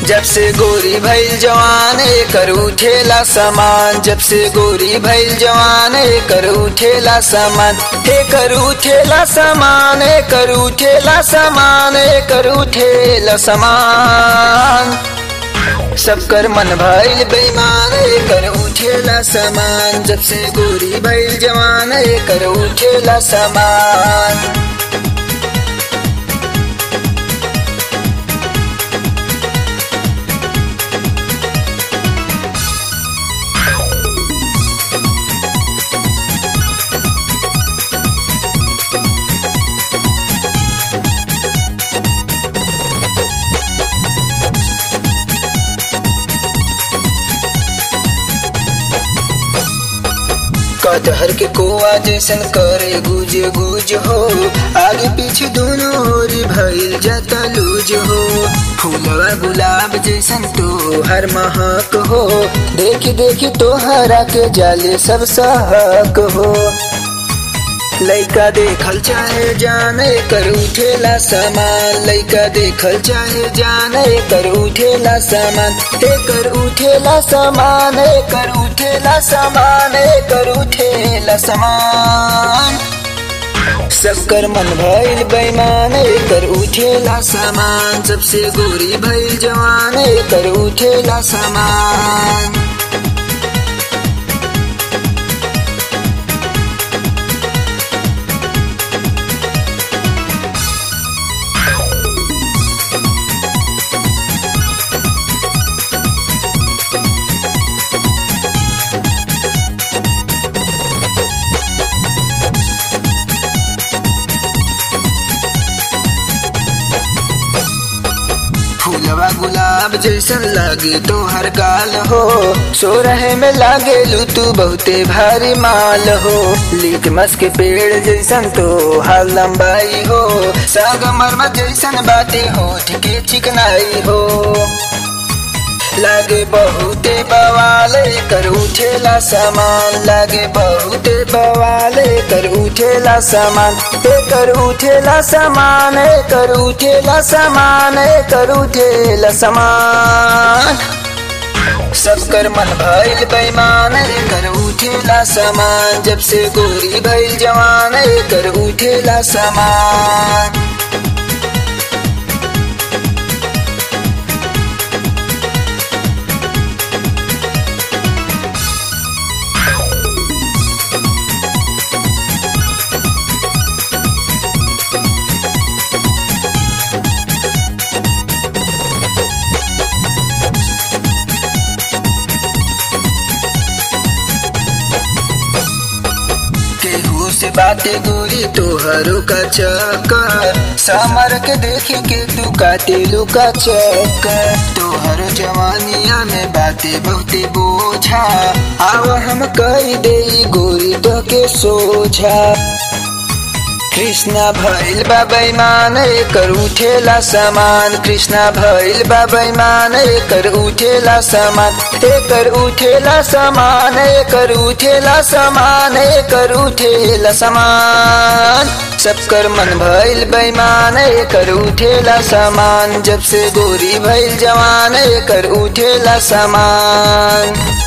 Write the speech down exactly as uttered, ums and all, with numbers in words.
जब से गोरी भइल जवान एकर उठेला सामान, जब से गोरी भइल जवान एकर उठेला सामान, एकर उठेला सामान, एकर उठेला सामान, एकर उठेला सामान। सबकर मन भइल बेईमान एकर उठेला सामान, जब से गोरी भइल जवान एकर उठेला सामान। कटहर के कोआ जैसन करे गुज गुज हो, आगे पीछे दोनों ओर भइल जाता लूज हो। फूलवा गुलाब जैसन तो हर महक हो, देखी देखी तो हरा के जाले सब सहक हो। लइका देखल चाहे जाने कर उठेला सामान, लइका देखल चाहे जाने कर उठेला सामान, एकर उठेला सामान, एकर उठेला सामान, एकर उठेला सामान। सबकर मन भइल बेईमान एकर उठेला सामान, सबसे गोरी भइल जवान एकर उठेला सामान। फूलवा गुलाब जैसन लागे तो हर गाल हो, सो रहे में लागे लू तू बहुते भारी माल हो। लिटमस के पेड़ जैसन तो हर लंबाई हो, सागमरमर जैसन बातें होठ के चिकनाई हो। लागे बहुते बवाले कर उठेला सामान, लागे बहुते बवाले कर उठेला सामान, एकर उठेला सामान, एकर उठेला सामान, एकर उठेला सामान। सबकर मन भइल बेईमान एकर उठेला सामान, जब से गोरी भइल जवान एकर उठेला सामान। से बातें गोरी तोहरो का चक्कर, समर के देखे के तू काटे लुका चक्कर। तोहरो जवानिया में बातें बहुते बोझा, आव हम कही दे गोरी तो के सोझा। कृष्णा भइल बा बेईमान एकर उठेला सामान, कृष्णा भइल बा बेईमान एकर उठेला सामान, एकर उठेला सामान, एकर उठेला सामान, एकर उठेला सामान। सबकर मन भइल बेईमान एकर उठेला सामान, जब से गोरी भइल जवान एकर उठेला सामान।